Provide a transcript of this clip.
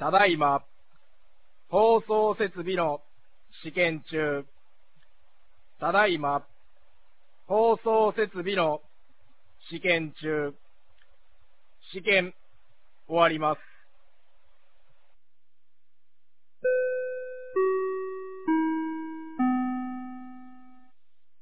ただいま、放送設備の試験中。ただいま、放送設備の試験中。試験終わります。